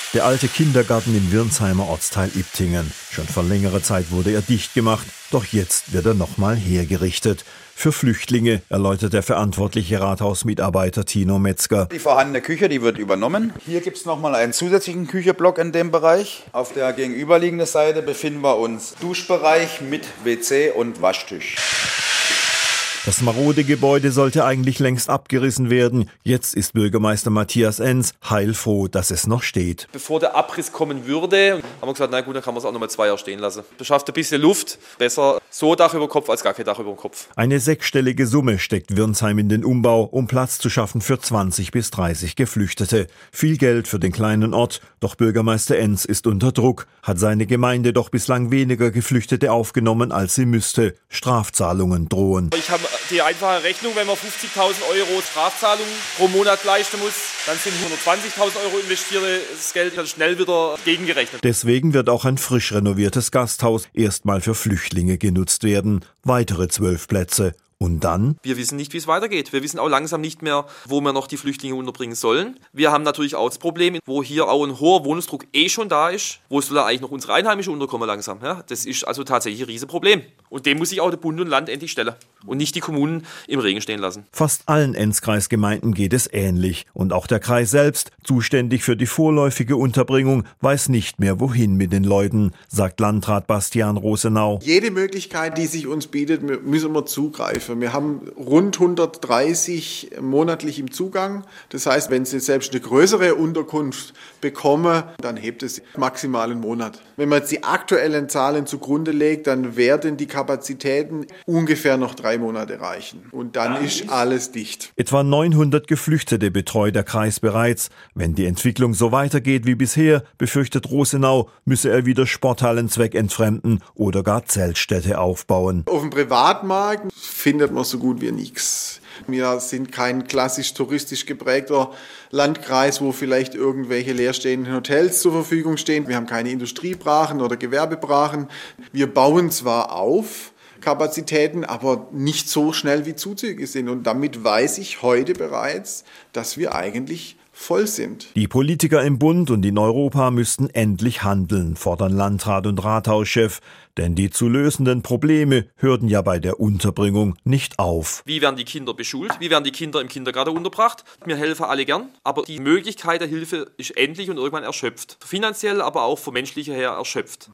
Der alte Kindergarten im Wirnsheimer Ortsteil Iptingen. Schon vor längerer Zeit wurde er dicht gemacht, doch jetzt wird er nochmal hergerichtet. Für Flüchtlinge, erläutert der verantwortliche Rathausmitarbeiter Tino Metzger. Die vorhandene Küche, die wird übernommen. Hier gibt es nochmal einen zusätzlichen Kücheblock in dem Bereich. Auf der gegenüberliegenden Seite befinden wir uns Duschbereich mit WC und Waschtisch. Das marode Gebäude sollte eigentlich längst abgerissen werden. Jetzt ist Bürgermeister Matthias Enz heilfroh, dass es noch steht. Bevor der Abriss kommen würde, haben wir gesagt, na gut, dann kann man es auch noch mal 2 Jahre stehen lassen. Beschafft ein bisschen Luft, besser so Dach über Kopf als gar kein Dach über dem Kopf. Eine 6-stellige Summe steckt Wirnsheim in den Umbau, um Platz zu schaffen für 20 bis 30 Geflüchtete. Viel Geld für den kleinen Ort, doch Bürgermeister Enz ist unter Druck. Hat seine Gemeinde doch bislang weniger Geflüchtete aufgenommen, als sie müsste. Strafzahlungen drohen. Ich habe die einfache Rechnung, wenn man 50.000 Euro Strafzahlungen pro Monat leisten muss, dann sind 120.000 Euro investiertes Geld schnell wieder gegengerechnet. Deswegen wird auch ein frisch renoviertes Gasthaus erstmal für Flüchtlinge genutzt werden. Weitere 12 Plätze. Und dann? Wir wissen nicht, wie es weitergeht. Wir wissen auch langsam nicht mehr, wo wir noch die Flüchtlinge unterbringen sollen. Wir haben natürlich auch das Problem, wo hier auch ein hoher Wohnungsdruck schon da ist. Wo soll da eigentlich noch unsere Einheimischen unterkommen langsam? Ja, das ist also tatsächlich ein Riesenproblem. Und dem muss sich auch der Bund und Land endlich stellen. Und nicht die Kommunen im Regen stehen lassen. Fast allen Enzkreisgemeinden geht es ähnlich. Und auch der Kreis selbst, zuständig für die vorläufige Unterbringung, weiß nicht mehr, wohin mit den Leuten, sagt Landrat Bastian Rosenau. Jede Möglichkeit, die sich uns bietet, müssen wir zugreifen. Wir haben rund 130 monatlich im Zugang. Das heißt, wenn Sie selbst eine größere Unterkunft bekommen, dann hebt es maximal einen Monat. Wenn man jetzt die aktuellen Zahlen zugrunde legt, dann werden die Kapazitäten ungefähr noch 3 Monate reichen. Und dann ist alles dicht. Etwa 900 Geflüchtete betreut der Kreis bereits. Wenn die Entwicklung so weitergeht wie bisher, befürchtet Rosenau, müsse er wieder Sporthallen zweckentfremden oder gar Zeltstädte aufbauen. Auf dem Privatmarkt findet man so gut wie nichts. Wir sind kein klassisch touristisch geprägter Landkreis, wo vielleicht irgendwelche leerstehenden Hotels zur Verfügung stehen. Wir haben keine Industriebrachen oder Gewerbebrachen. Wir bauen zwar auf Kapazitäten, aber nicht so schnell wie Zuzüge sind. Und damit weiß ich heute bereits, dass wir eigentlich voll sind. Die Politiker im Bund und in Europa müssten endlich handeln, fordern Landrat und Rathauschef. Denn die zu lösenden Probleme hörten ja bei der Unterbringung nicht auf. Wie werden die Kinder beschult? Wie werden die Kinder im Kindergarten unterbracht? Wir helfen alle gern, aber die Möglichkeit der Hilfe ist endlich und irgendwann erschöpft. Finanziell, aber auch von menschlicher her erschöpft.